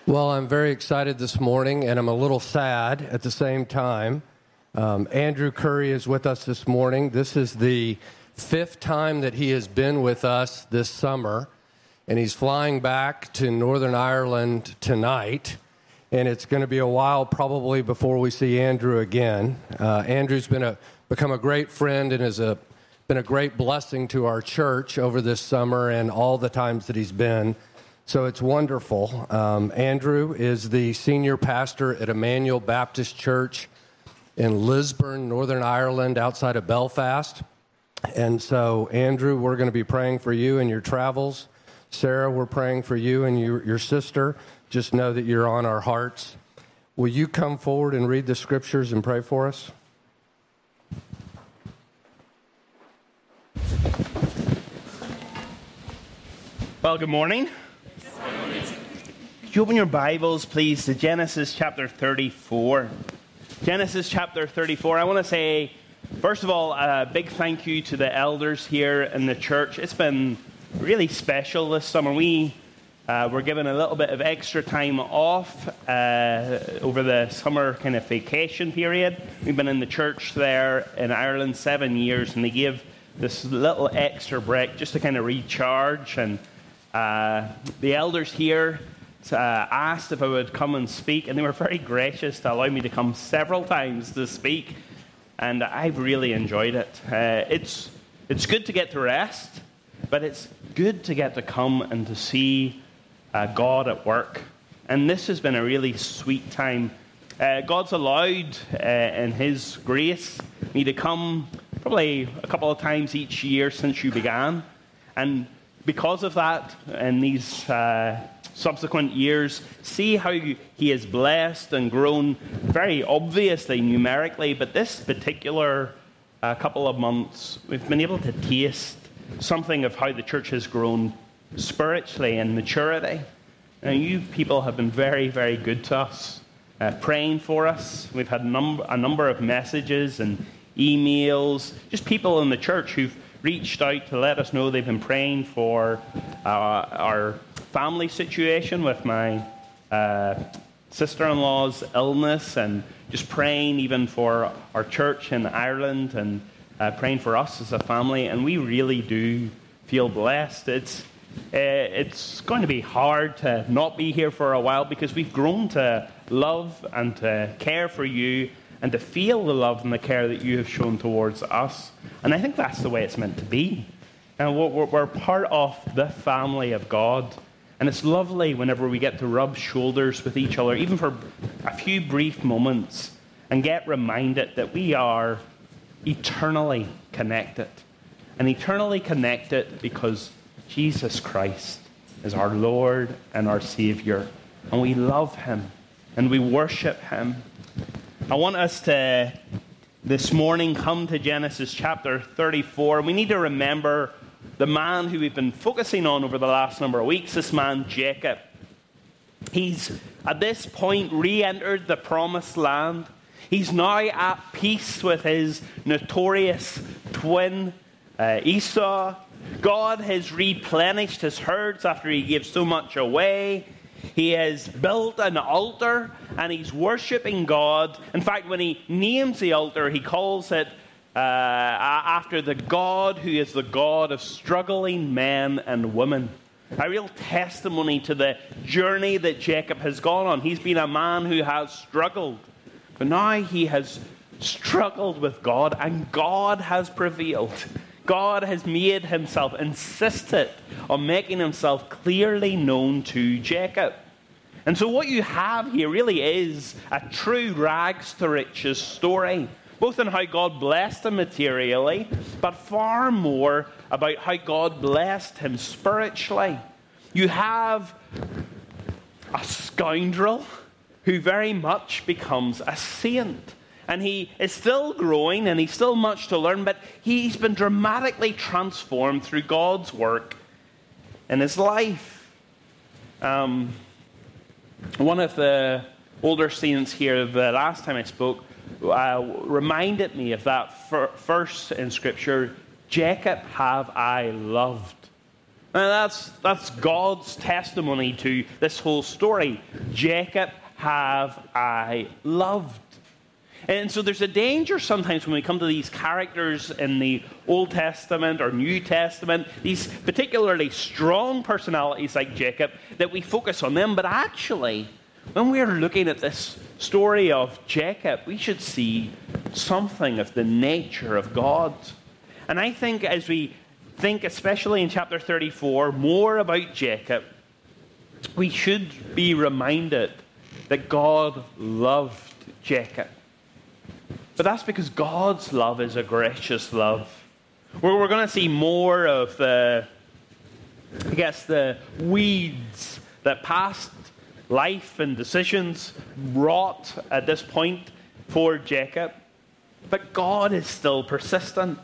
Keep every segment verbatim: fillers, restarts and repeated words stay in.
Well, I'm very excited this morning, and I'm a little sad at the same time. Um, Andrew Curry is with us this morning. This is the fifth time that he has been with us this summer, and he's flying back to Northern Ireland tonight, and it's going to be a while probably before we see Andrew again. Uh, Andrew's been a become a great friend and has a, been a great blessing to our church over this summer and all the times that he's been. So it's wonderful. Um, Andrew is the senior pastor at Emmanuel Baptist Church in Lisburn, Northern Ireland, outside of Belfast. And so, Andrew, we're going to be praying for you and your travels. Sarah, we're praying for you and your, your sister. Just know that you're on our hearts. Will you come forward and read the scriptures and pray for us? Well, good morning. Could you open your Bibles, please, to Genesis chapter thirty-four. Genesis chapter thirty-four. I want to say, first of all, a big thank you to the elders here in the church. It's been really special this summer. We uh, were given a little bit of extra time off uh, over the summer kind of vacation period. We've been in the church there in Ireland seven years, and they gave this little extra break just to kind of recharge. And uh, the elders here Uh, asked if I would come and speak, and they were very gracious to allow me to come several times to speak, and I've really enjoyed it. Uh, it's it's good to get to rest, but it's good to get to come and to see uh, God at work, and this has been a really sweet time. Uh, God's allowed, uh, in His grace, me to come probably a couple of times each year since you began, and because of that, in these uh, subsequent years, see how He has blessed and grown very obviously numerically, but this particular uh, couple of months, we've been able to taste something of how the church has grown spiritually and maturity. And you people have been very, very good to us, uh, praying for us. We've had num- a number of messages and emails, just people in the church who've reached out to let us know they've been praying for uh, our family situation with my uh, sister-in-law's illness, and just praying even for our church in Ireland, and uh, praying for us as a family. And we really do feel blessed. It's uh, it's going to be hard to not be here for a while, because we've grown to love and to care for you, and to feel the love and the care that you have shown towards us. And I think that's the way it's meant to be. And we're, we're part of the family of God. And it's lovely whenever we get to rub shoulders with each other, even for a few brief moments, and get reminded that we are eternally connected. And eternally connected because Jesus Christ is our Lord and our Savior. And we love Him. And we worship Him. I want us to, this morning, come to Genesis chapter thirty-four. We need to remember the man who we've been focusing on over the last number of weeks, this man Jacob. He's, at this point, re-entered the promised land. He's now at peace with his notorious twin, uh, Esau. God has replenished his herds after he gave so much away. He has built an altar, and he's worshipping God. In fact, when he names the altar, he calls it uh, after the God who is the God of struggling men and women. A real testimony to the journey that Jacob has gone on. He's been a man who has struggled, but now he has struggled with God, and God has prevailed. God has made himself, insisted on making himself clearly known to Jacob. And so what you have here really is a true rags to riches story, both in how God blessed him materially, but far more about how God blessed him spiritually. You have a scoundrel who very much becomes a saint. And he is still growing, and he's still much to learn, but he's been dramatically transformed through God's work in his life. Um, one of the older saints here, the last time I spoke, uh, reminded me of that fir- verse in Scripture, Jacob have I loved, And that's, that's God's testimony to this whole story. Jacob have I loved. And so there's a danger sometimes when we come to these characters in the Old Testament or New Testament, these particularly strong personalities like Jacob, that we focus on them. But actually, when we're looking at this story of Jacob, we should see something of the nature of God. And I think as we think, especially in chapter thirty-four, more about Jacob, we should be reminded that God loved Jacob. But that's because God's love is a gracious love. We're, we're going to see more of the, I guess, the weeds that past life and decisions wrought at this point for Jacob. But God is still persistent.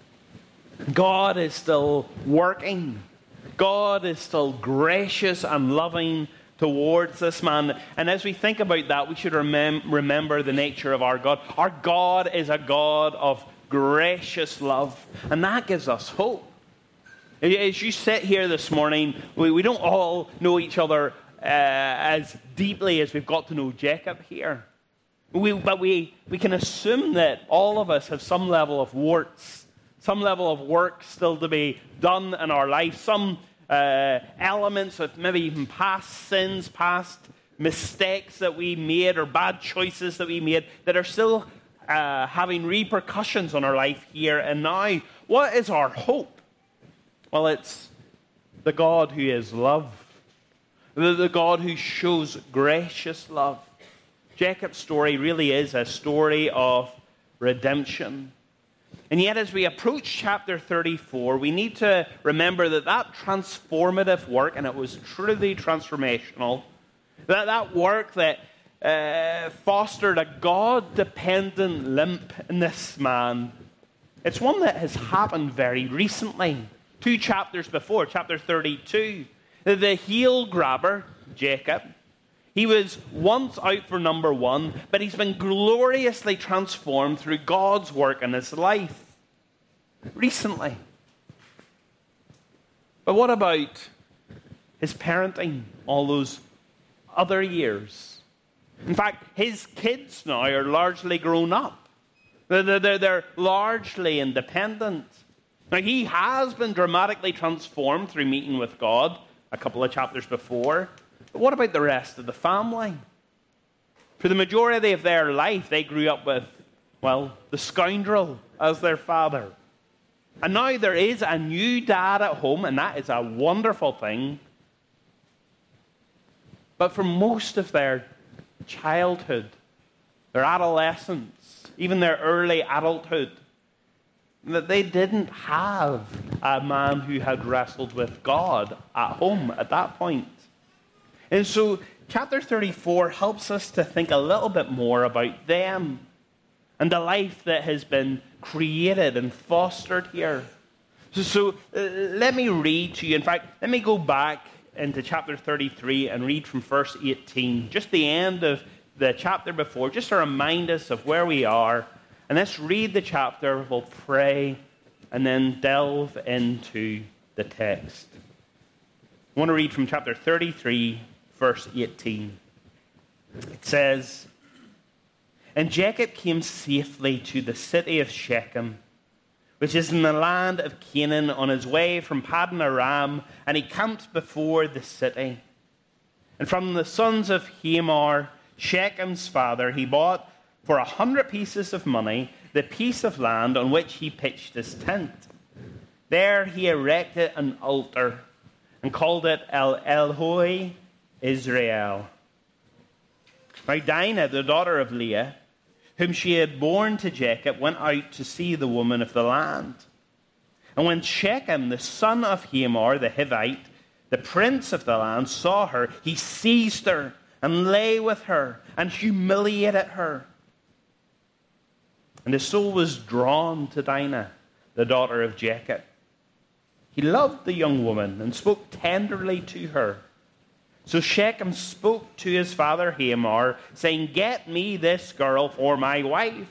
God is still working. God is still gracious and loving towards this man. And as we think about that, we should remem- remember the nature of our God. Our God is a God of gracious love. And that gives us hope. As you sit here this morning, we, we don't all know each other uh, as deeply as we've got to know Jacob here. We, but we, we can assume that all of us have some level of warts, some level of work still to be done in our life, some uh, elements of maybe even past sins, past mistakes that we made or bad choices that we made that are still uh, having repercussions on our life here and now. What is our hope? Well, it's the God who is love, the, the God who shows gracious love. Jacob's story really is a story of redemption. And yet, as we approach chapter thirty-four, we need to remember that that transformative work, and it was truly transformational, that that work that uh, fostered a God-dependent limp in this man, it's one that has happened very recently. Two chapters before, chapter thirty-two, the heel grabber, Jacob, he was once out for number one, but he's been gloriously transformed through God's work in his life recently. But what about his parenting all those other years? In fact, his kids now are largely grown up. They're, they're, they're largely independent. Now, he has been dramatically transformed through meeting with God a couple of chapters before. But what about the rest of the family? For the majority of their life, they grew up with, well, the scoundrel as their father. And now there is a new dad at home, and that is a wonderful thing. But for most of their childhood, their adolescence, even their early adulthood, that they didn't have a man who had wrestled with God at home at that point. And so chapter thirty-four helps us to think a little bit more about them and the life that has been created and fostered here. So, so uh, let me read to you. In fact, let me go back into chapter thirty-three and read from verse eighteen, just the end of the chapter before, just to remind us of where we are. And let's read the chapter, we'll pray, and then delve into the text. I want to read from chapter thirty-three, verse eighteen. It says, "And Jacob came safely to the city of Shechem, which is in the land of Canaan, on his way from Paddan Aram, and he camped before the city. And from the sons of Hamor, Shechem's father, he bought for a hundred pieces of money the piece of land on which he pitched his tent. There he erected an altar and called it El Elhoi Israel. Now Dinah, the daughter of Leah, whom she had borne to Jacob, went out to see the woman of the land. And when Shechem, the son of Hamor, the Hivite, the prince of the land, saw her, he seized her and lay with her and humiliated her. And his soul was drawn to Dinah, the daughter of Jacob. He loved the young woman and spoke tenderly to her. So Shechem spoke to his father Hamor, saying, 'Get me this girl for my wife.'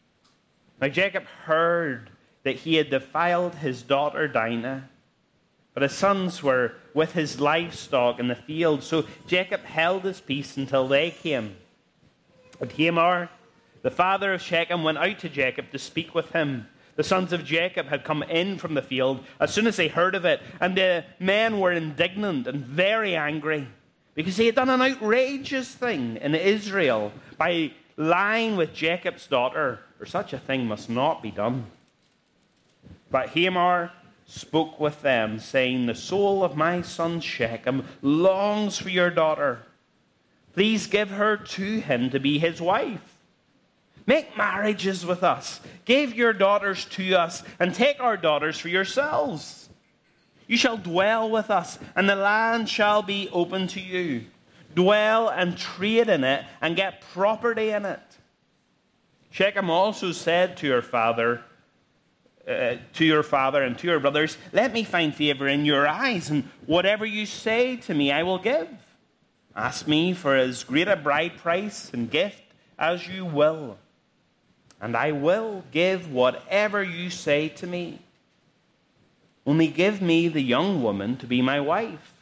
Now Jacob heard that he had defiled his daughter Dinah. but his sons were with his livestock in the field. So Jacob held his peace until they came. And Hamor, the father of Shechem, went out to Jacob to speak with him. The sons of Jacob had come in from the field as soon as they heard of it, and the men were indignant and very angry, because he had done an outrageous thing in Israel by lying with Jacob's daughter, for such a thing must not be done. But Hamor spoke with them, saying, "The soul of my son Shechem longs for your daughter. Please give her to him to be his wife. Make marriages with us. Give your daughters to us, and take our daughters for yourselves. You shall dwell with us, and the land shall be open to you. Dwell and trade in it, and get property in it." Shechem also said to your father, uh, to your father and to your brothers, "Let me find favor in your eyes, and whatever you say to me I will give. Ask me for as great a bride price and gift as you will, and I will give whatever you say to me. Only give me the young woman to be my wife."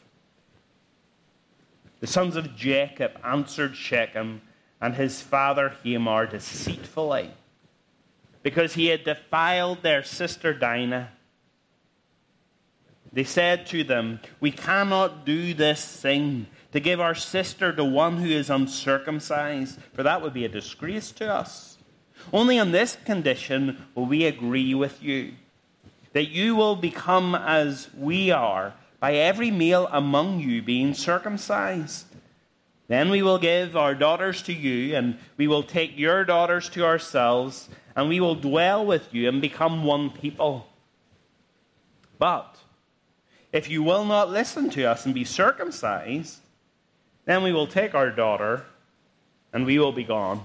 The sons of Jacob answered Shechem and his father Hamor deceitfully, because he had defiled their sister Dinah. They said to them, "We cannot do this thing, to give our sister to one who is uncircumcised, for that would be a disgrace to us. Only on this condition will we agree with you, that you will become as we are, by every male among you being circumcised. Then we will give our daughters to you, and we will take your daughters to ourselves, and we will dwell with you and become one people. But if you will not listen to us and be circumcised, then we will take our daughter, and we will be gone."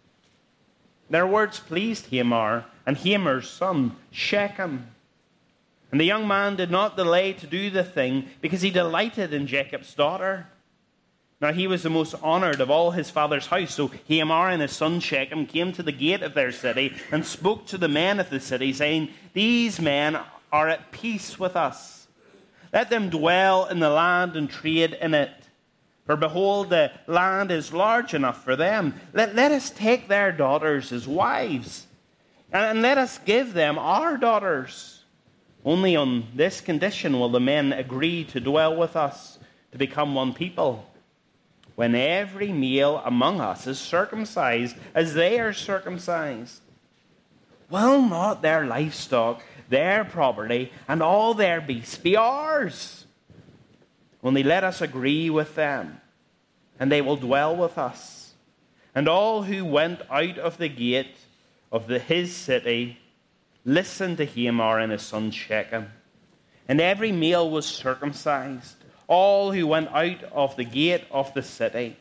Their words pleased Hamor and Hamor's son Shechem. And the young man did not delay to do the thing, because he delighted in Jacob's daughter. Now he was the most honored of all his father's house. So Hamor and his son Shechem came to the gate of their city and spoke to the men of the city, saying, "These men are at peace with us. Let them dwell in the land and trade in it. For behold, the land is large enough for them. Let, let us take their daughters as wives, and, and let us give them our daughters. Only on this condition will the men agree to dwell with us, to become one people, when every male among us is circumcised as they are circumcised. Will not their livestock, their property, and all their beasts be ours? Only let us agree with them, and they will dwell with us." And all who went out of the gate of the, his city listened to Hamor and his son Shechem. And every male was circumcised, all who went out of the gate of the city.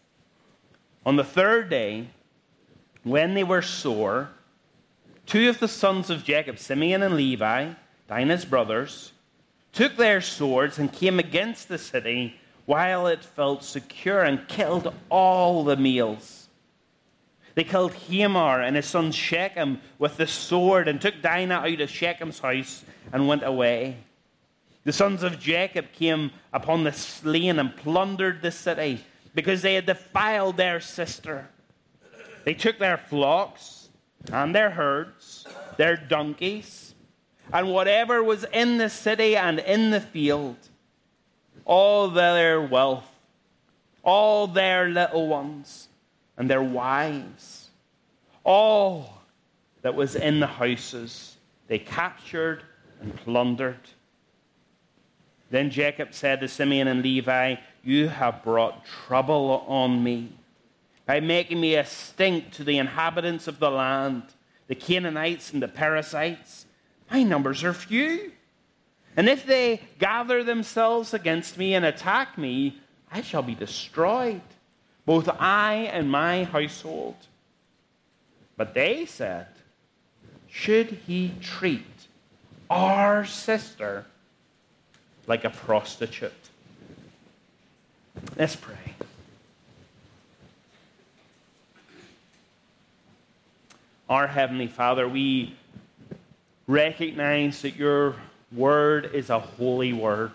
On the third day, when they were sore, two of the sons of Jacob, Simeon and Levi, Dinah's brothers, took their swords and came against the city while it felt secure, and killed all the males. They killed Hamor and his son Shechem with the sword, and took Dinah out of Shechem's house and went away. The sons of Jacob came upon the slain and plundered the city, because they had defiled their sister. They took their flocks and their herds, their donkeys, and whatever was in the city and in the field, all their wealth, all their little ones, and their wives, all that was in the houses, they captured and plundered. Then Jacob said to Simeon and Levi, "You have brought trouble on me by making me a stink to the inhabitants of the land, the Canaanites and the Perizzites. My numbers are few. And if they gather themselves against me and attack me, I shall be destroyed, both I and my household." But they said, "Should he treat our sister like a prostitute?" Let's pray. Our Heavenly Father, we recognize that your word is a holy word.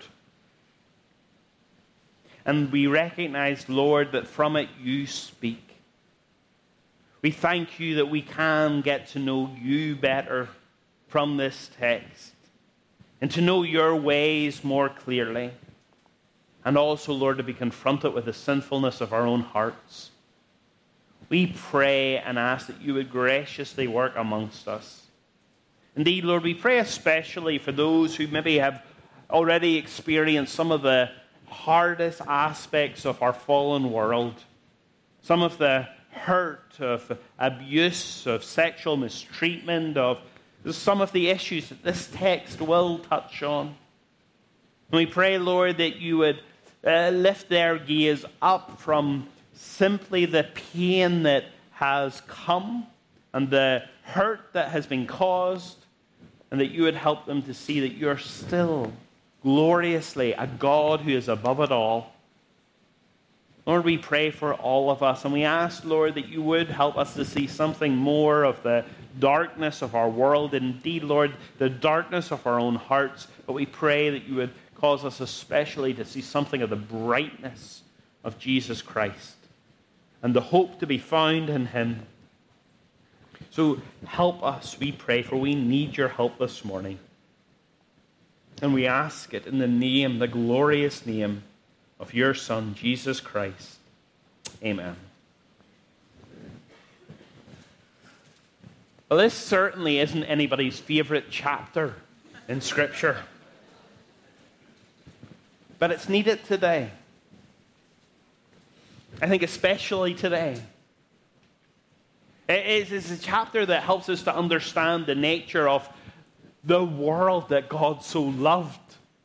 And we recognize, Lord, that from it you speak. We thank you that we can get to know you better from this text and to know your ways more clearly. And also, Lord, to be confronted with the sinfulness of our own hearts. We pray and ask that you would graciously work amongst us. Indeed, Lord, we pray especially for those who maybe have already experienced some of the hardest aspects of our fallen world. Some of the hurt, of abuse, of sexual mistreatment, of some of the issues that this text will touch on. And we pray, Lord, that you would uh, lift their gaze up from simply the pain that has come and the hurt that has been caused, and that you would help them to see that you're still gloriously a God who is above it all. Lord, we pray for all of us, and we ask, Lord, that you would help us to see something more of the darkness of our world, indeed, Lord, the darkness of our own hearts. But we pray that you would cause us especially to see something of the brightness of Jesus Christ and the hope to be found in him. So help us, we pray, for we need your help this morning. And we ask it in the name, the glorious name of your Son, Jesus Christ. Amen. Well, this certainly isn't anybody's favorite chapter in Scripture. But it's needed today. I think especially today. It is a chapter that helps us to understand the nature of the world that God so loved.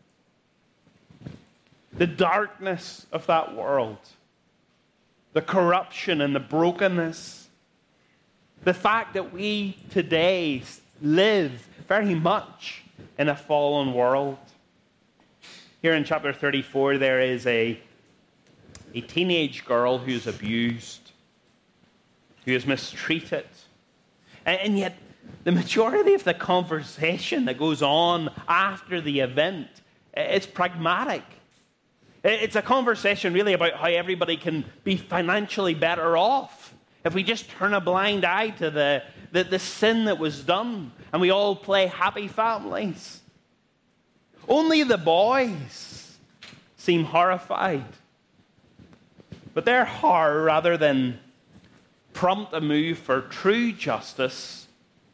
The darkness of that world. The corruption and the brokenness. The fact that we today live very much in a fallen world. Here in chapter thirty-four, there is a, a teenage girl who's abused, who is mistreated. And, and yet, the majority of the conversation that goes on after the event is pragmatic. It's a conversation really about how everybody can be financially better off if we just turn a blind eye to the, the, the sin that was done and we all play happy families. Only the boys seem horrified. But their horror, rather than prompt a move for true justice,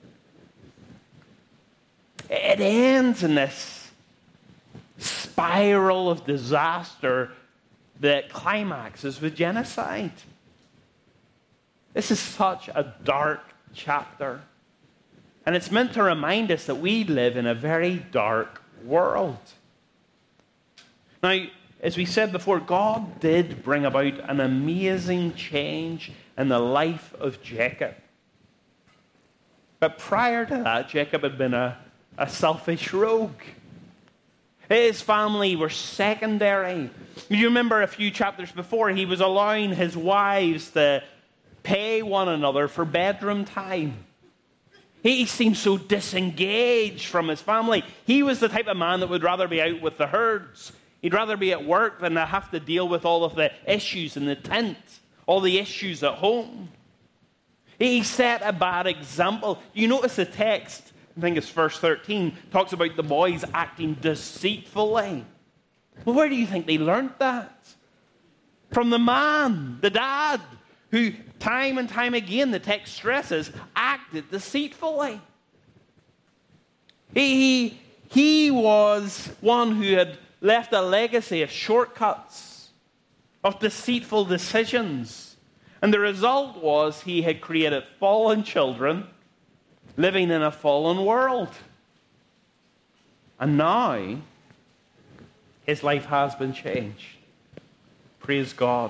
it ends in this spiral of disaster that climaxes with genocide. This is such a dark chapter. And it's meant to remind us that we live in a very dark world. Now, as we said before, God did bring about an amazing change in the life of Jacob. But prior to that, Jacob had been a, a selfish rogue. His family were secondary. You remember a few chapters before, he was allowing his wives to pay one another for bedroom time. He seemed so disengaged from his family. He was the type of man that would rather be out with the herds. He'd rather be at work than to have to deal with all of the issues in the tent, all the issues at home. He set a bad example. You notice the text, I think it's verse thirteen, talks about the boys acting deceitfully. Well, where do you think they learned that? From the man, the dad, who time and time again, the text stresses, acted deceitfully. He, he was one who had left a legacy of shortcuts, of deceitful decisions. And the result was he had created fallen children living in a fallen world. And now, his life has been changed. Praise God.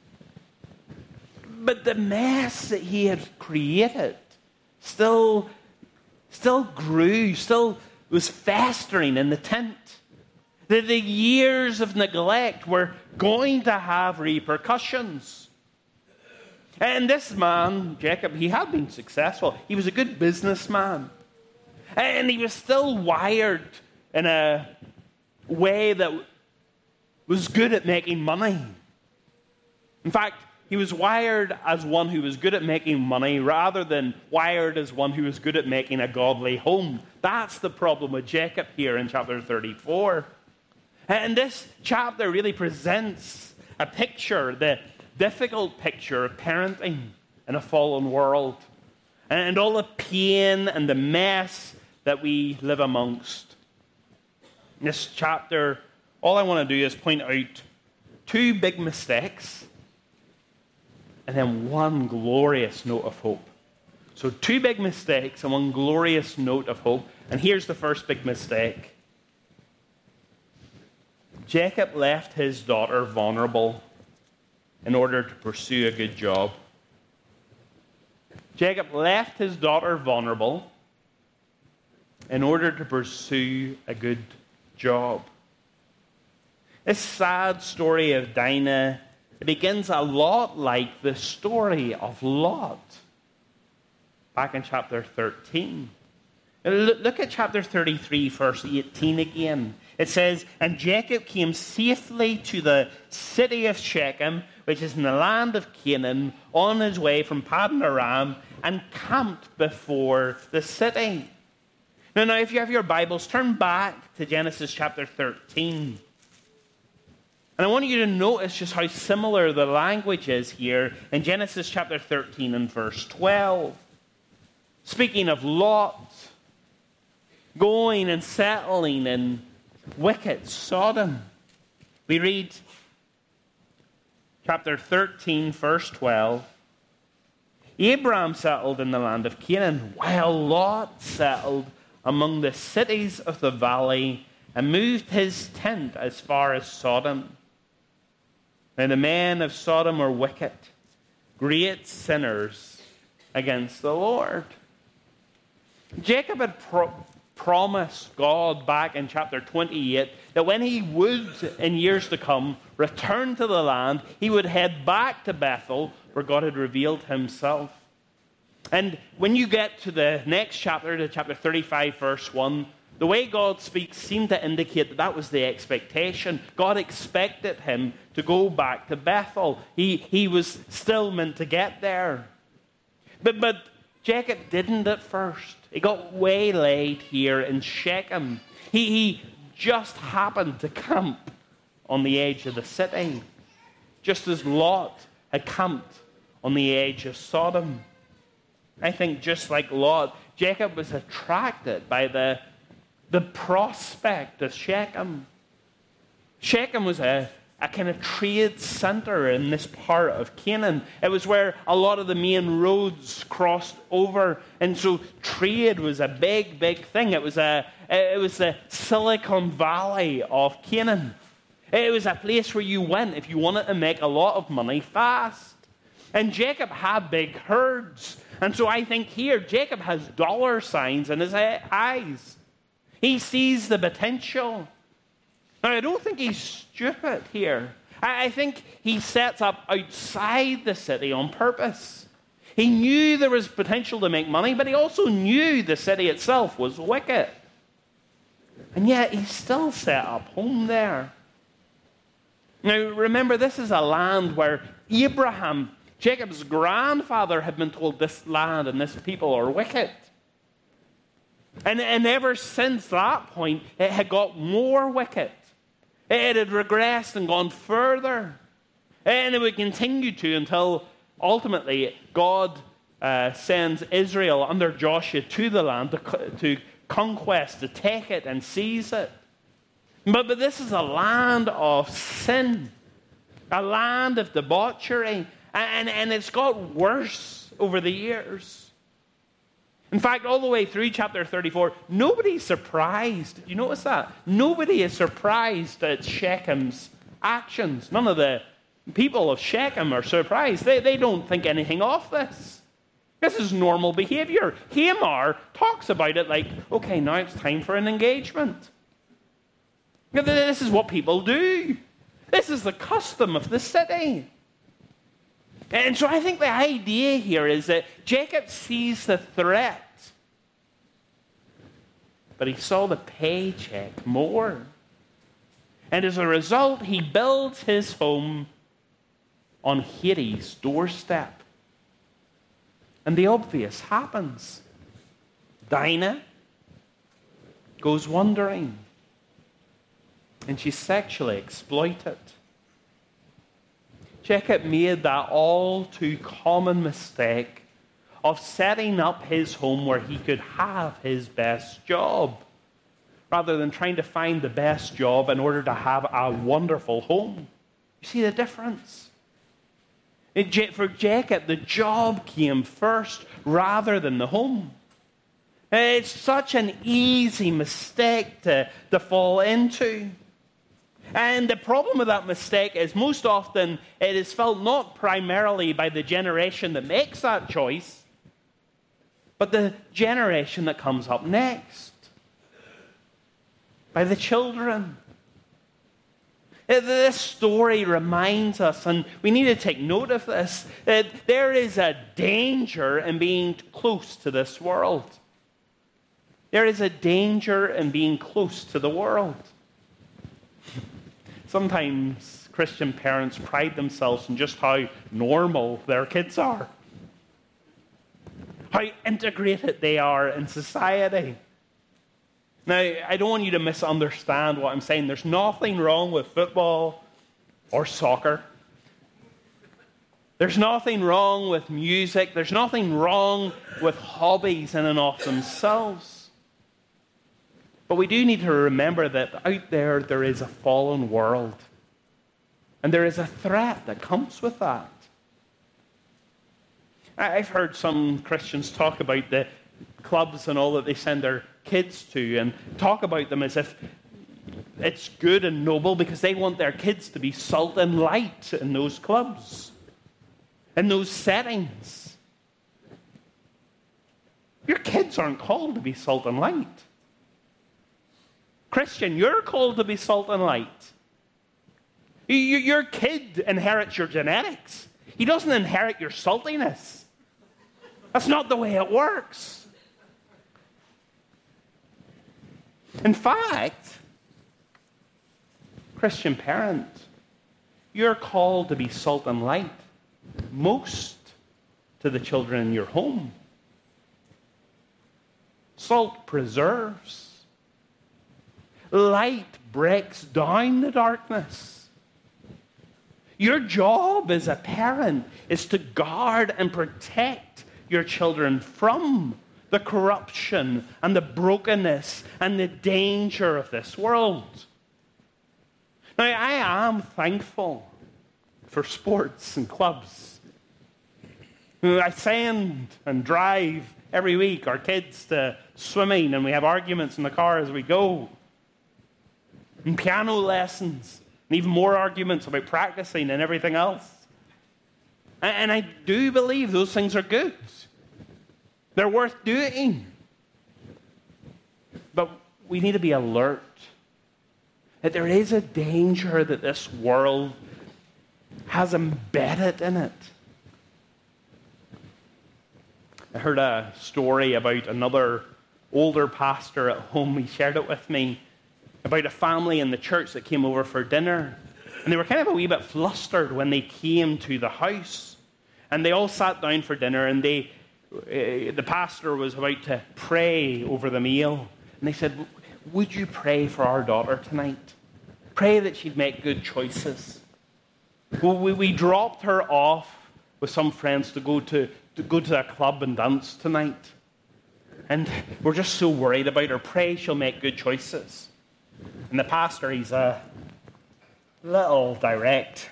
But the mess that he had created still, still grew, still was festering in the tent. The, the years of neglect were going to have repercussions. And this man, Jacob, he had been successful. He was a good businessman. And he was still wired in a way that was good at making money. In fact, he was wired as one who was good at making money rather than wired as one who was good at making a godly home. That's the problem with Jacob here in chapter thirty-four. And this chapter really presents a picture, the difficult picture of parenting in a fallen world, and all the pain and the mess that we live amongst. In this chapter, all I want to do is point out two big mistakes and then one glorious note of hope. So two big mistakes and one glorious note of hope. And here's the first big mistake. Jacob left his daughter vulnerable in order to pursue a good job. Jacob left his daughter vulnerable in order to pursue a good job. This sad story of Dinah, it begins a lot like the story of Lot back in chapter thirteen. Look at chapter thirty-three, verse eighteen again. It says, "And Jacob came safely to the city of Shechem, which is in the land of Canaan, on his way from Paddan Aram, and camped before the city." Now, now, if you have your Bibles, turn back to Genesis chapter thirteen. And I want you to notice just how similar the language is here in Genesis chapter thirteen and verse twelve. Speaking of Lot going and settling in wicked Sodom, we read chapter thirteen, verse twelve. Abraham settled in the land of Canaan, while Lot settled among the cities of the valley and moved his tent as far as Sodom. Now the men of Sodom were wicked, great sinners against the Lord. Jacob had pro- promised God back in chapter twenty-eight that when he would, in years to come, return to the land, he would head back to Bethel, where God had revealed himself. And when you get to the next chapter, to chapter thirty-five, verse one, the way God speaks seemed to indicate that that was the expectation. God expected him to go back to Bethel. He, he was still meant to get there. But, but Jacob didn't at first. He got waylaid here in Shechem. He, he just happened to camp on the edge of the city, just as Lot had camped on the edge of Sodom. I think just like Lot, Jacob was attracted by the, the prospect of Shechem. Shechem was a, a kind of trade center in this part of Canaan. It was where a lot of the main roads crossed over, and so trade was a big, big thing. It was a it was the Silicon Valley of Canaan. It was a place where you went if you wanted to make a lot of money fast. And Jacob had big herds. And so I think here, Jacob has dollar signs in his eyes. He sees the potential. Now, I don't think he's stupid here. I think he sets up outside the city on purpose. He knew there was potential to make money, but he also knew the city itself was wicked. And yet, he still set up home there. Now, remember, this is a land where Abraham, Jacob's grandfather, had been told this land and this people are wicked. And, and ever since that point, it had got more wicked. It had regressed and gone further. And it would continue to until ultimately God uh, sends Israel under Joshua to the land to, to conquest, to take it and seize it. But, but this is a land of sin, a land of debauchery. And, and it's got worse over the years. In fact, all the way through chapter thirty-four, nobody's surprised. Did you notice that? Nobody is surprised at Shechem's actions. None of the people of Shechem are surprised. They, they don't think anything of this. This is normal behavior. Hamar talks about it like, okay, now it's time for an engagement. This is what people do. This is the custom of the city. And so I think the idea here is that Jacob sees the threat, but he saw the paycheck more. And as a result, he builds his home on Hades' doorstep. And the obvious happens. Dinah goes wandering, and she's sexually exploited. Jacob made that all too common mistake of setting up his home where he could have his best job, rather than trying to find the best job in order to have a wonderful home. You see the difference? It, for Jacob, the job came first rather than the home. It's such an easy mistake to, to fall into. And the problem with that mistake is most often it is felt not primarily by the generation that makes that choice, but the generation that comes up next. By the children. This story reminds us, and we need to take note of this, that there is a danger in being close to this world. There is a danger in being close to the world. Sometimes Christian parents pride themselves in just how normal their kids are, how integrated they are in society. Now, I don't want you to misunderstand what I'm saying. There's nothing wrong with football or soccer. There's nothing wrong with music. There's nothing wrong with hobbies in and of themselves. But we do need to remember that out there, there is a fallen world. And there is a threat that comes with that. I've heard some Christians talk about the clubs and all that they send their kids to and talk about them as if it's good and noble because they want their kids to be salt and light in those clubs, in those settings. Your kids aren't called to be salt and light. Christian, you're called to be salt and light. Your kid inherits your genetics. He doesn't inherit your saltiness. That's not the way it works. In fact, Christian parent, you're called to be salt and light most to the children in your home. Salt preserves. Light breaks down the darkness. Your job as a parent is to guard and protect your children from the corruption and the brokenness and the danger of this world. Now, I am thankful for sports and clubs. I send and drive every week our kids to swimming, and we have arguments in the car as we go. And piano lessons, and even more arguments about practicing and everything else. And I do believe those things are good. They're worth doing. But we need to be alert that there is a danger that this world has embedded in it. I heard a story about another older pastor at home. He shared it with me about a family in the church that came over for dinner. And they were kind of a wee bit flustered when they came to the house. And they all sat down for dinner, and they Uh, the pastor was about to pray over the meal. And they said, would you pray for our daughter tonight? Pray that she'd make good choices. Well, we, we dropped her off with some friends to go to, to go to a club and dance tonight. And we're just so worried about her. Pray she'll make good choices. And the pastor, he's a little direct.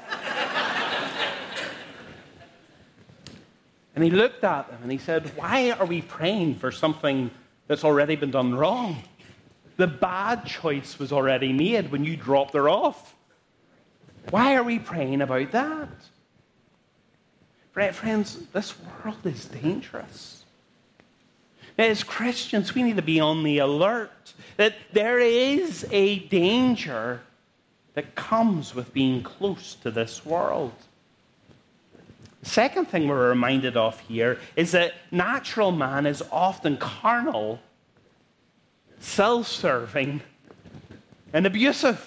And he looked at them and he said, why are we praying for something that's already been done wrong? The bad choice was already made when you dropped her off. Why are we praying about that? Friends, this world is dangerous. As Christians, we need to be on the alert that there is a danger that comes with being close to this world. The second thing we're reminded of here is that natural man is often carnal self-serving, and abusive.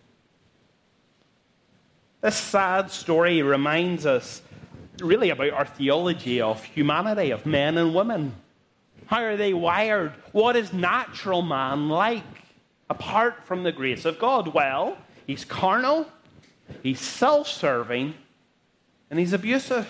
This sad story reminds us really about our theology of humanity, of men and women. How are they wired? What is natural man like apart from the grace of God? Well, he's carnal, he's self-serving, and he's abusive.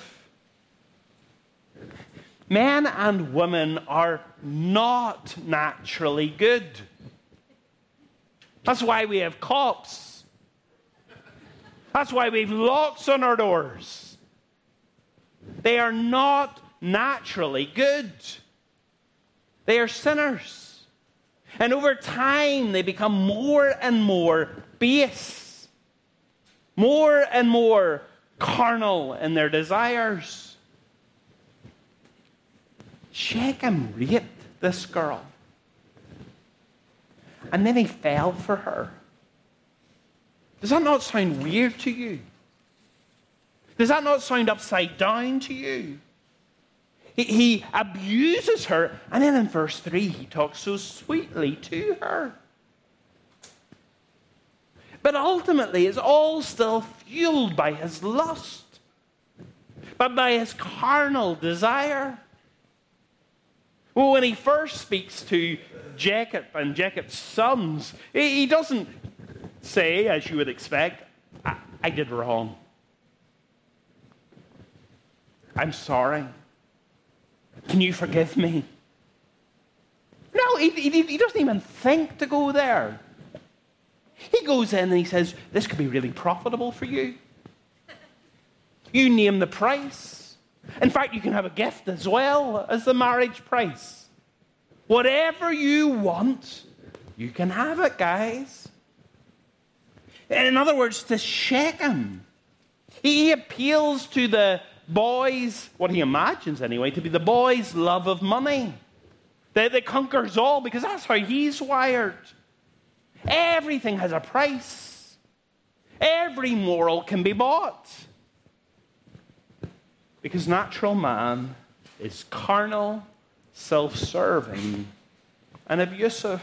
Men and women are not naturally good. That's why we have cops. That's why we have locks on our doors. They are not naturally good. They are sinners. And over time, they become more and more base, more and more carnal in their desires. Shechem raped this girl. And then he fell for her. Does that not sound weird to you? Does that not sound upside down to you? He, he abuses her, and then in verse three, he talks so sweetly to her. But ultimately, it's all still fueled by his lust, but by his carnal desire. Well, when he first speaks to Jacob and Jacob's sons, he doesn't say, as you would expect, I, I did wrong. I'm sorry. Can you forgive me? No, he, he, he doesn't even think to go there. He goes in and he says, this could be really profitable for you. You name the price. In fact, you can have a gift as well as the marriage price. Whatever you want, you can have it, guys. In other words, to Shechem, he appeals to the boys, what he imagines anyway, to be the boy's love of money. That, that conquers all, because that's how he's wired. Everything has a price. Every moral can be bought. Because natural man is carnal, self-serving, and abusive.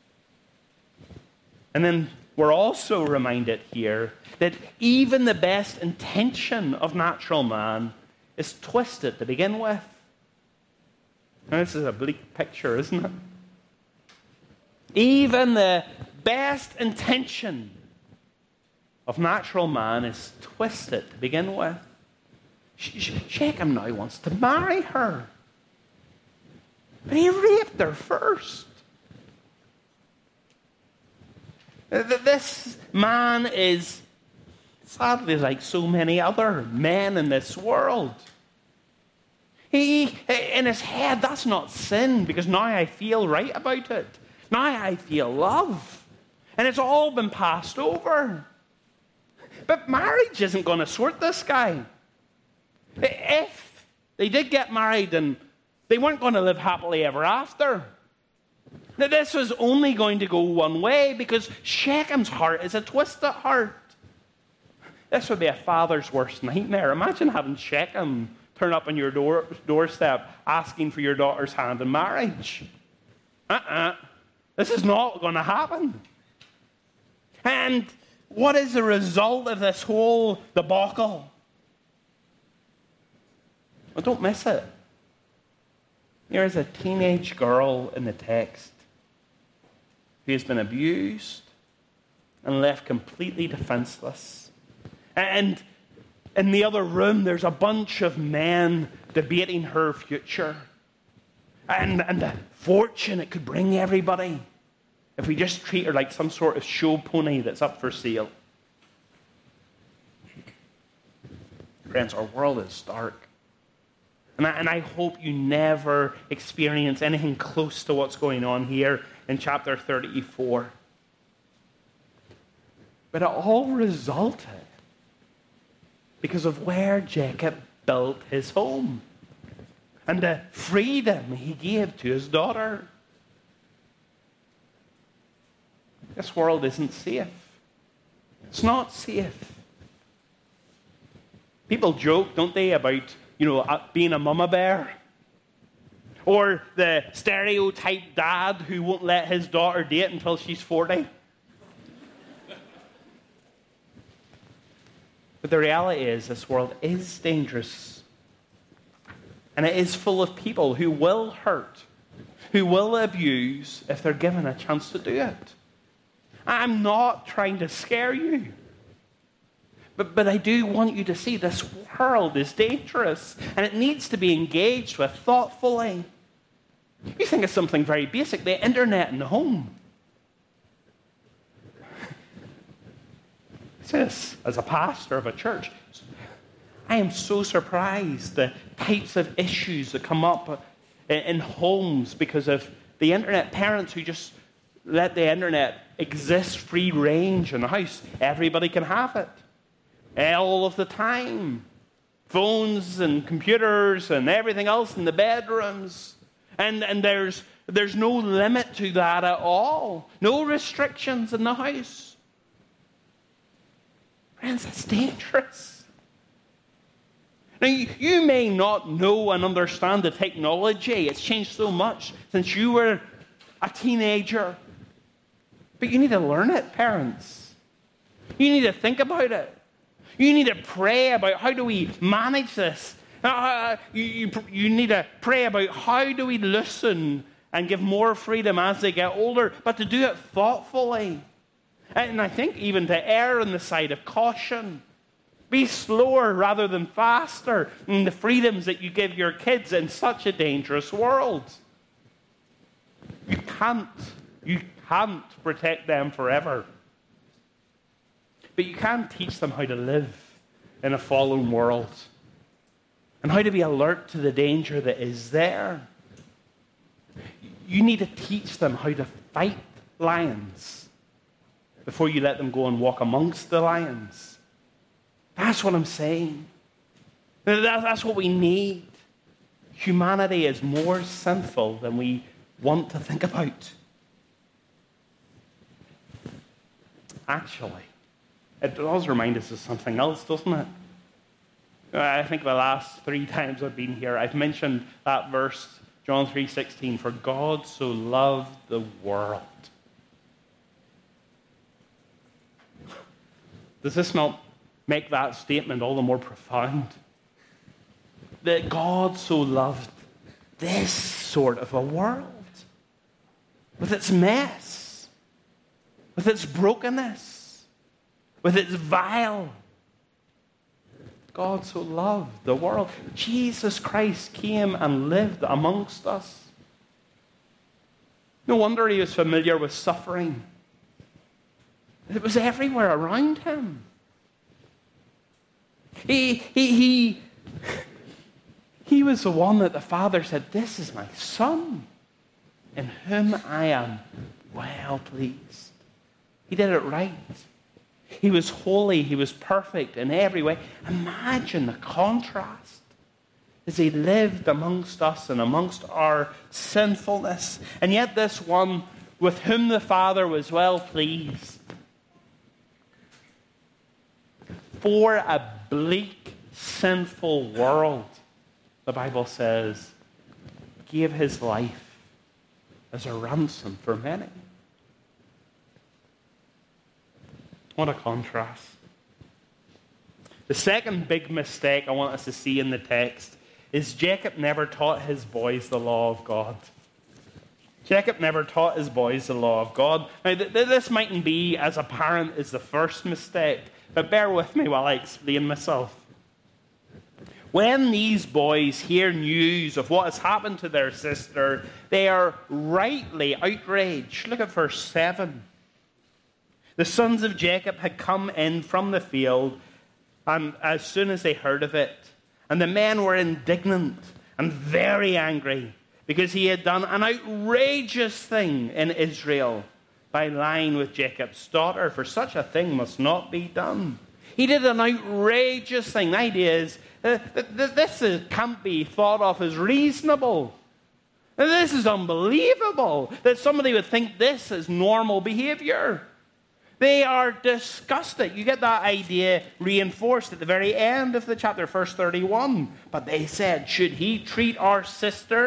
And then we're also reminded here that even the best intention of natural man is twisted to begin with. Now, this is a bleak picture, isn't it? Even the best intention of natural man is twisted to begin with. Shechem now wants to marry her. But he raped her first. This man is sadly like so many other men in this world. He, in his head, that's not sin, because now I feel right about it. Now I feel love. And it's all been passed over. But marriage isn't going to sort this guy. If they did get married and they weren't going to live happily ever after, now this was only going to go one way, because Shechem's heart is a twisted heart. This would be a father's worst nightmare. Imagine having Shechem turn up on your door, doorstep asking for your daughter's hand in marriage. Uh-uh. This is not going to happen. And what is the result of this whole debacle? Well, don't miss it. Here is a teenage girl in the text who has been abused and left completely defenseless. And in the other room, there's a bunch of men debating her future and, and the fortune it could bring everybody if we just treat her like some sort of show pony that's up for sale. Friends, our world is dark. And I, and I hope you never experience anything close to what's going on here in chapter thirty-four. But it all resulted because of where Jacob built his home and the freedom he gave to his daughter. This world isn't safe. It's not safe. People joke, don't they, about, you know, being a mama bear. Or the stereotype dad who won't let his daughter date until she's forty. But the reality is, this world is dangerous. And it is full of people who will hurt, who will abuse if they're given a chance to do it. I'm not trying to scare you. But, but I do want you to see this world is dangerous, and it needs to be engaged with thoughtfully. You think of something very basic, the internet in the home. This, as a pastor of a church, I am so surprised the types of issues that come up in, in homes because of the internet. Parents who just let the internet exist free range in the house. Everybody can have it all of the time. Phones and computers and everything else in the bedrooms. And, and there's, there's no limit to that at all. No restrictions in the house. Friends, that's dangerous. Now, you, you may not know and understand the technology. It's changed so much since you were a teenager. But you need to learn it, parents. You need to think about it. You need to pray about how do we manage this. Uh, you, you, you need to pray about how do we listen and give more freedom as they get older, but to do it thoughtfully. And I think even to err on the side of caution. Be slower rather than faster in the freedoms that you give your kids in such a dangerous world. You can't, you can't protect them forever. But you can teach them how to live in a fallen world. And how to be alert to the danger that is there. You need to teach them how to fight lions before you let them go and walk amongst the lions. That's what I'm saying. That's what we need. Humanity is more sinful than we want to think about. Actually, it does remind us of something else, doesn't it? I think the last three times I've been here, I've mentioned that verse, John three sixteen, for God so loved the world. Does this not make that statement all the more profound? That God so loved this sort of a world, with its mess, with its brokenness, with its vile. God so loved the world. Jesus Christ came and lived amongst us. No wonder he was familiar with suffering. It was everywhere around him. He, he, he, he was the one that the Father said, this is my Son, in whom I am well pleased. He did it right. He was holy. He was perfect in every way. Imagine the contrast as he lived amongst us and amongst our sinfulness. And yet this one with whom the Father was well pleased, for a bleak, sinful world, the Bible says, gave his life as a ransom for many. What a contrast. The second big mistake I want us to see in the text is Jacob never taught his boys the law of God. Jacob never taught his boys the law of God. Now, th- th- this mightn't be as apparent as the first mistake, but bear with me while I explain myself. When these boys hear news of what has happened to their sister, they are rightly outraged. Look at verse seven. The sons of Jacob had come in from the field, and as soon as they heard of it, and the men were indignant and very angry, because he had done an outrageous thing in Israel by lying with Jacob's daughter, for such a thing must not be done. He did an outrageous thing. The idea is, uh, th- th- this is, can't be thought of as reasonable. This is unbelievable that somebody would think this is normal behavior. They are disgusted. You get that idea reinforced at the very end of the chapter, verse thirty-one. But they said, should he treat our sister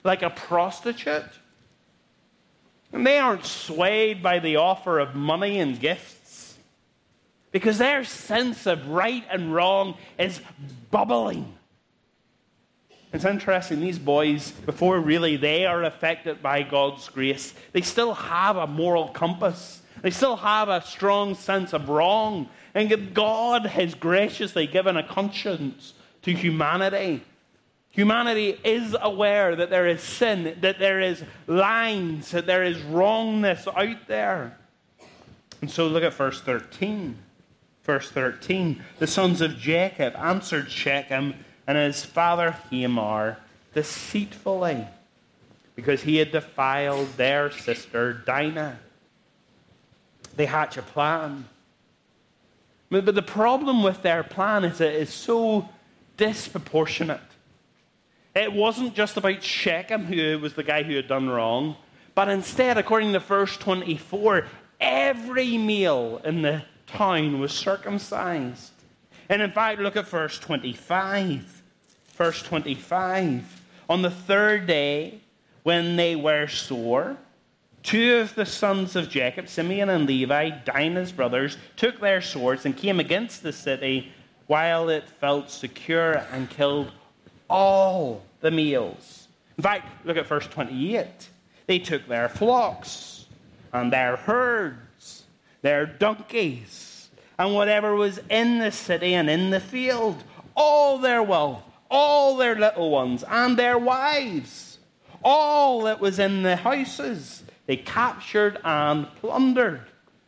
like a prostitute. And they aren't swayed by the offer of money and gifts, because their sense of right and wrong is bubbling. It's interesting, these boys, before really they are affected by God's grace, they still have a moral compass. They still have a strong sense of wrong. And God has graciously given a conscience to humanity. Humanity is aware that there is sin, that there is lines, that there is wrongness out there. And so look at verse thirteen. Verse thirteen. The sons of Jacob answered Shechem and his father Hamor deceitfully, because he had defiled their sister Dinah. They hatch a plan. But the problem with their plan is that it's so disproportionate. It wasn't just about Shechem, who was the guy who had done wrong, but instead, according to verse twenty-four, every male in the town was circumcised. And in fact, look at verse twenty-five. Verse twenty-five. On the third day, when they were sore, two of the sons of Jacob, Simeon and Levi, Dinah's brothers, took their swords and came against the city while it felt secure and killed all the males. In fact, look at verse twenty-eight. They took their flocks and their herds, their donkeys, and whatever was in the city and in the field, all their wealth, all their little ones, and their wives, all that was in the houses, they captured and plundered.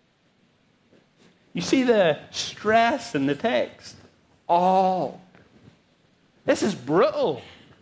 You see the stress in the text? All. This is brutal.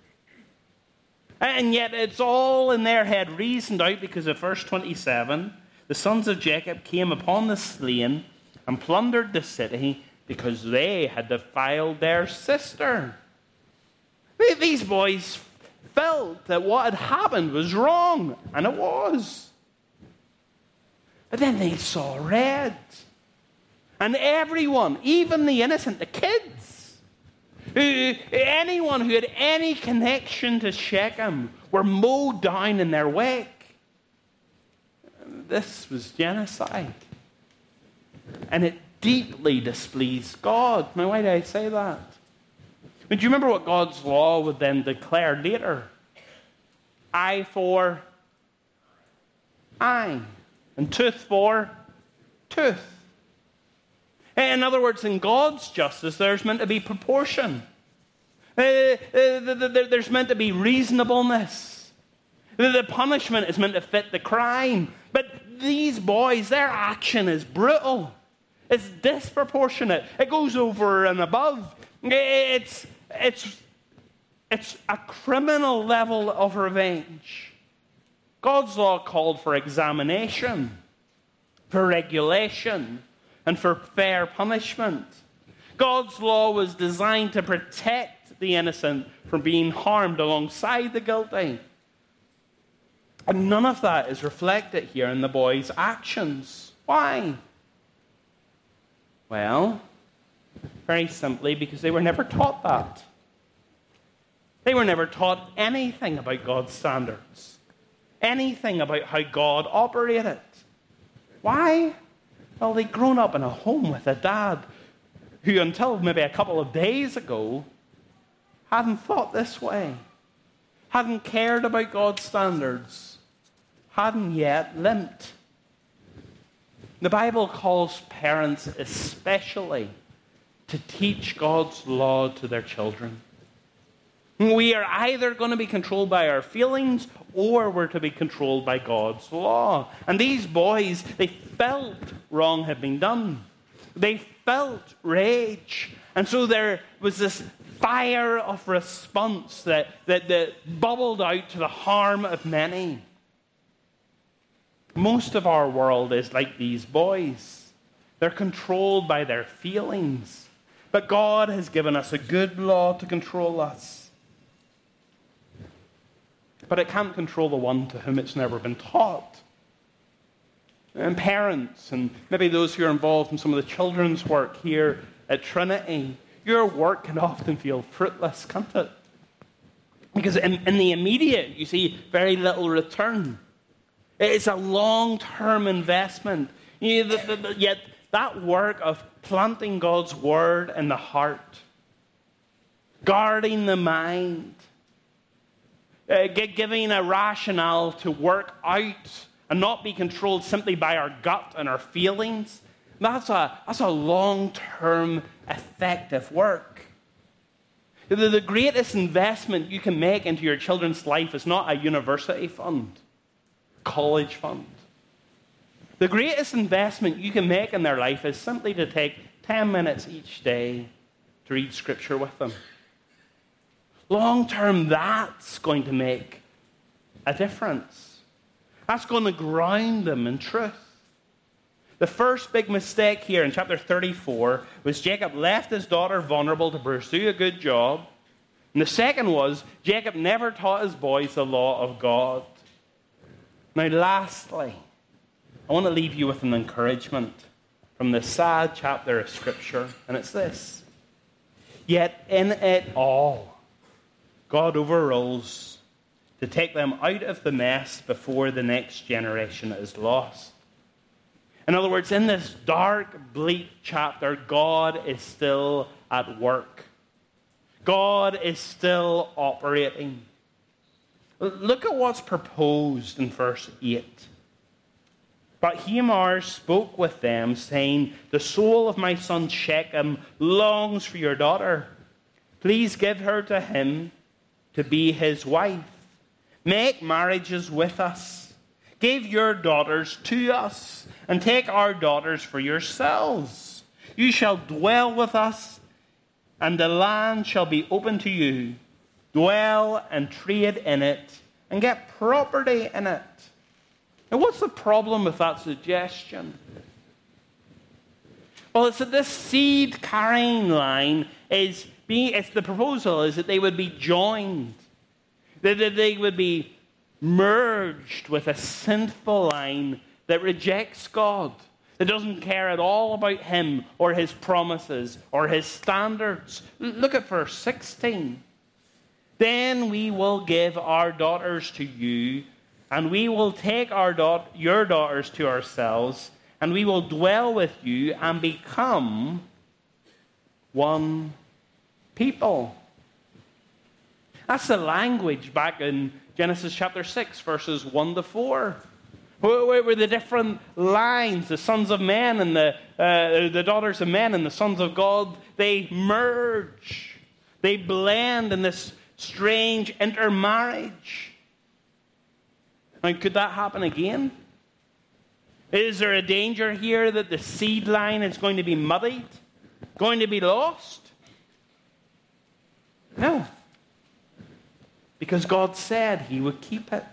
And yet it's all in their head reasoned out, because of verse twenty-seven, the sons of Jacob came upon the slain and plundered the city because they had defiled their sister. These boys felt that what had happened was wrong, and it was. But then they saw red. And everyone, even the innocent, the kids, who, anyone who had any connection to Shechem, were mowed down in their wake. This was genocide. And it deeply displeased God. Now, why do I say that? But do you remember what God's law would then declare later? Eye for eye, and tooth for tooth. In other words, in God's justice, there's meant to be proportion. Uh, uh, there's meant to be reasonableness. The punishment is meant to fit the crime. But these boys, their action is brutal. It's disproportionate. It goes over and above. It's, it's, it's a criminal level of revenge. God's law called for examination, for regulation, and for fair punishment. God's law was designed to protect the innocent from being harmed alongside the guilty. And none of that is reflected here in the boys' actions. Why? Well, very simply, because they were never taught that. They were never taught anything about God's standards, anything about how God operated. Why? Well, they'd grown up in a home with a dad who, until maybe a couple of days ago, hadn't thought this way, hadn't cared about God's standards, hadn't yet limped. The Bible calls parents especially to teach God's law to their children. We are either going to be controlled by our feelings, or we're to be controlled by God's law. And these boys, they felt wrong had been done. They felt rage. And so there was this fire of response that, that, that bubbled out to the harm of many. Most of our world is like these boys. They're controlled by their feelings. But God has given us a good law to control us. But it can't control the one to whom it's never been taught. And parents, and maybe those who are involved in some of the children's work here at Trinity, your work can often feel fruitless, can't it? Because in, in the immediate, you see very little return. It's a long-term investment. You know, the, the, the, yet that work of planting God's word in the heart, guarding the mind, uh, giving a rationale to work out and not be controlled simply by our gut and our feelings, that's a, that's a long-term effective work. The, the greatest investment you can make into your children's life is not a university fund, college fund. The greatest investment you can make in their life is simply to take ten minutes each day to read Scripture with them. Long term, that's going to make a difference. That's going to ground them in truth. The first big mistake here in chapter thirty-four was Jacob left his daughter vulnerable to pursue a good job. And the second was Jacob never taught his boys the law of God. Now, lastly, I want to leave you with an encouragement from the sad chapter of Scripture, and it's this. Yet in it all, God overrules to take them out of the mess before the next generation is lost. In other words, in this dark, bleak chapter, God is still at work. God is still operating. Look at what's proposed in verse eight. But Hamor spoke with them, saying, the soul of my son Shechem longs for your daughter. Please give her to him to be his wife. Make marriages with us. Give your daughters to us, and take our daughters for yourselves. You shall dwell with us, and the land shall be open to you. Dwell and trade in it, and get property in it. Now, what's the problem with that suggestion? Well, it's that this seed-carrying line is being, it's the proposal is that they would be joined, that they would be merged with a sinful line that rejects God, that doesn't care at all about him or his promises or his standards. Look at verse sixteen. Then we will give our daughters to you, and we will take our da- your daughters to ourselves, and we will dwell with you and become one people. That's the language back in Genesis chapter six, verses one to four. Where, where the different lines, the sons of men and the, uh, the daughters of men and the sons of God, they merge. They blend in this strange intermarriage. Now, could that happen again? Is there a danger here that the seed line is going to be muddied? Going to be lost? No. Because God said he would keep it.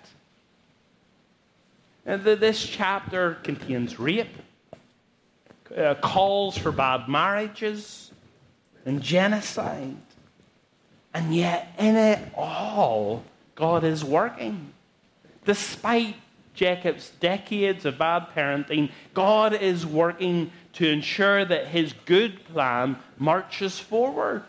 And this chapter contains rape, uh, calls for bad marriages, and genocide. And yet, in it all, God is working. Despite Jacob's decades of bad parenting, God is working to ensure that his good plan marches forward.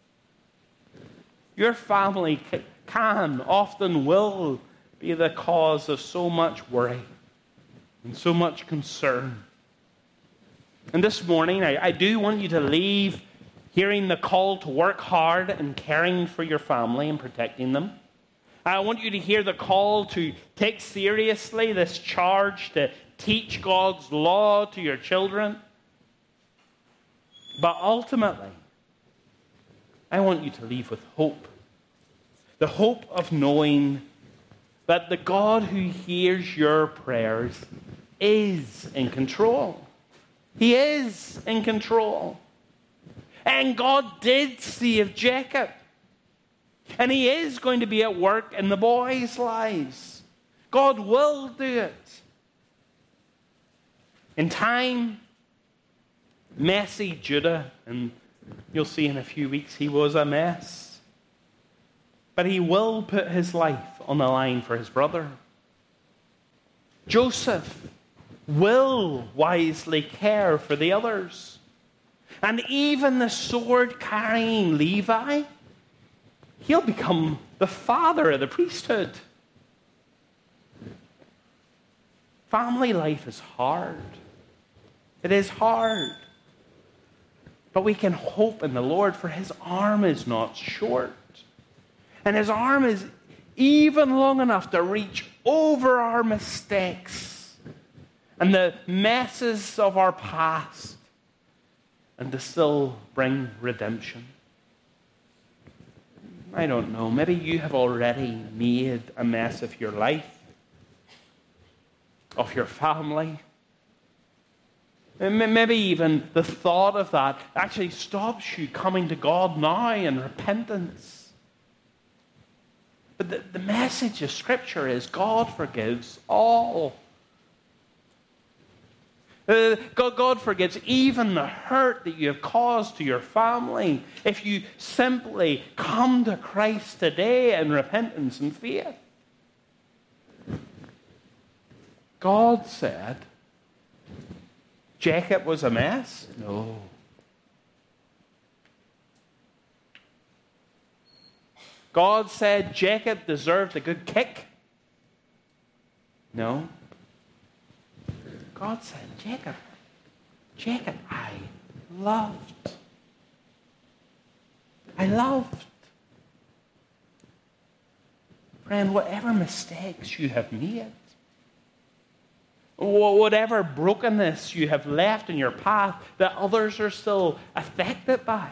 Your family can, often will, be the cause of so much worry and so much concern. And this morning, I, I do want you to leave hearing the call to work hard and caring for your family and protecting them. I want you to hear the call to take seriously this charge to teach God's law to your children. But ultimately, I want you to leave with hope. The hope of knowing that the God who hears your prayers is in control. He is in control. And God did save Jacob. And he is going to be at work in the boys' lives. God will do it. In time, messy Judah, and you'll see in a few weeks he was a mess. But he will put his life on the line for his brother. Joseph will wisely care for the others. And even the sword-carrying Levi, he'll become the father of the priesthood. Family life is hard. It is hard. But we can hope in the Lord, for his arm is not short. And his arm is even long enough to reach over our mistakes and the messes of our past and to still bring redemption. I don't know, maybe you have already made a mess of your life, of your family. Maybe even the thought of that actually stops you coming to God now in repentance. But the, the message of Scripture is God forgives all. Uh, God, God forgives even the hurt that you have caused to your family if you simply come to Christ today in repentance and faith. God said Jacob was a mess? No. God said Jacob deserved a good kick? No. God said, Jacob, Jacob, I loved. I loved. Friend, whatever mistakes you have made, whatever brokenness you have left in your path that others are still affected by,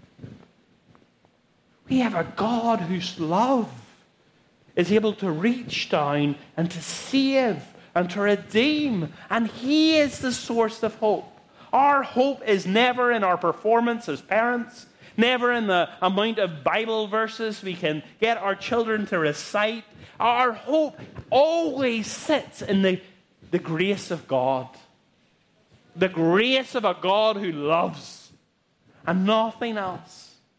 we have a God whose love is able to reach down and to save and to redeem. And he is the source of hope. Our hope is never in our performance as parents, never in the amount of Bible verses we can get our children to recite. Our hope always sits in the, the grace of God. The grace of a God who loves and nothing else.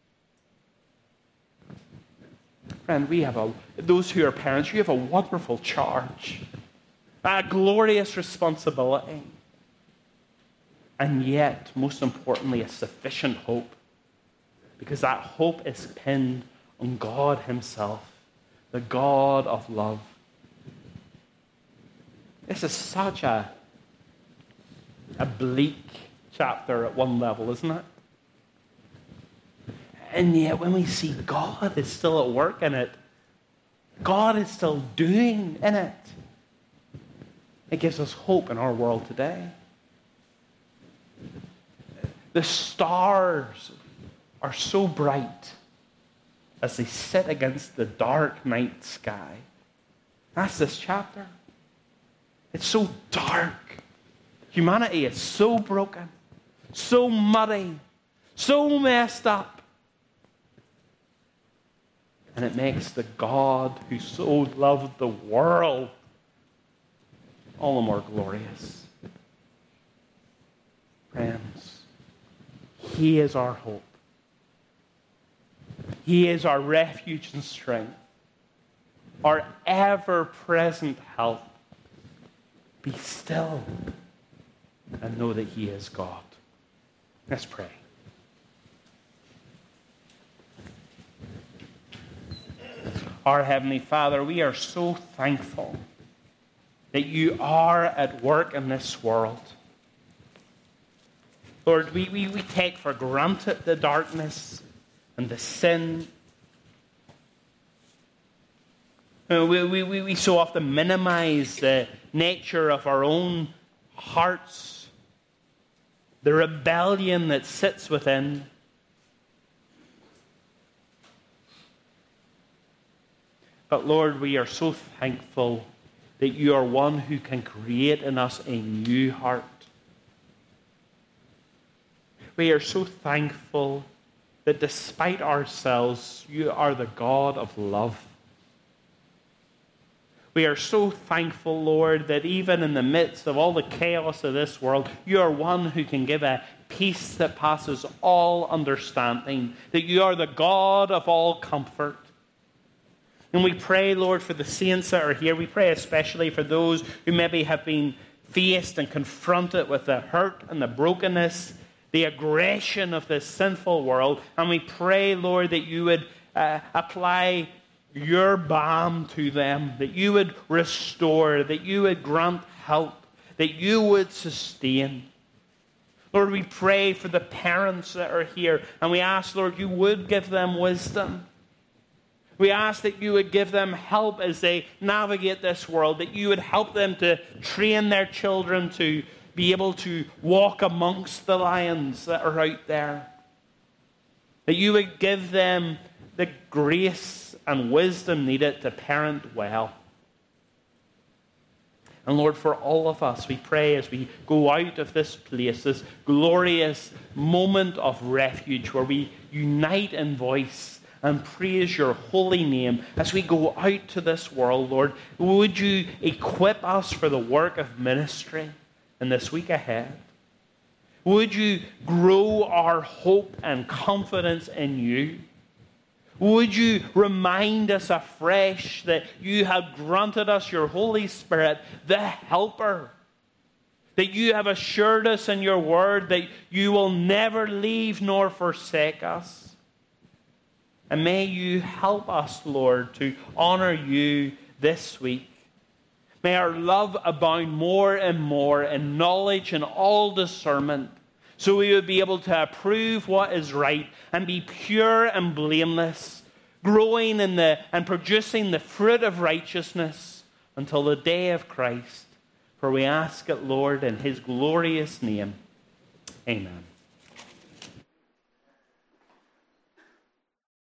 Friend, we have a, those who are parents, you have a wonderful charge, a glorious responsibility, and yet, most importantly, a sufficient hope, because that hope is pinned on God himself, the God of love. This is such a, a bleak chapter at one level, isn't it? And yet, when we see God is still at work in it, God is still doing in it, it gives us hope in our world today. The stars are so bright as they sit against the dark night sky. That's this chapter. It's so dark. Humanity is so broken, so muddy, so messed up. And it makes the God who so loved the world all the more glorious. Friends, he is our hope. He is our refuge and strength, our ever-present help. Be still and know that he is God. Let's pray. Our Heavenly Father, we are so thankful that you are at work in this world. Lord, we, we, we take for granted the darkness and the sin. Uh, we, we, we, we so often minimize the nature of our own hearts, the rebellion that sits within. But Lord, we are so thankful that you are one who can create in us a new heart. We are so thankful that despite ourselves, you are the God of love. We are so thankful, Lord, that even in the midst of all the chaos of this world, you are one who can give a peace that passes all understanding, that you are the God of all comfort. And we pray, Lord, for the saints that are here. We pray especially for those who maybe have been faced and confronted with the hurt and the brokenness, the aggression of this sinful world. And we pray, Lord, that you would uh, apply your balm to them, that you would restore, that you would grant help, that you would sustain. Lord, we pray for the parents that are here, and we ask, Lord, you would give them wisdom. We ask that you would give them help as they navigate this world, that you would help them to train their children to be able to walk amongst the lions that are out there. That you would give them the grace and wisdom needed to parent well. And Lord, for all of us, we pray as we go out of this place, this glorious moment of refuge where we unite in voice and praise your holy name as we go out to this world, Lord, would you equip us for the work of ministry in this week ahead? Would you grow our hope and confidence in you? Would you remind us afresh that you have granted us your Holy Spirit, the Helper, that you have assured us in your word that you will never leave nor forsake us. And may you help us, Lord, to honor you this week. May our love abound more and more in knowledge and all discernment, so we would be able to approve what is right and be pure and blameless, growing in the and producing the fruit of righteousness until the day of Christ. For we ask it, Lord, in his glorious name. Amen.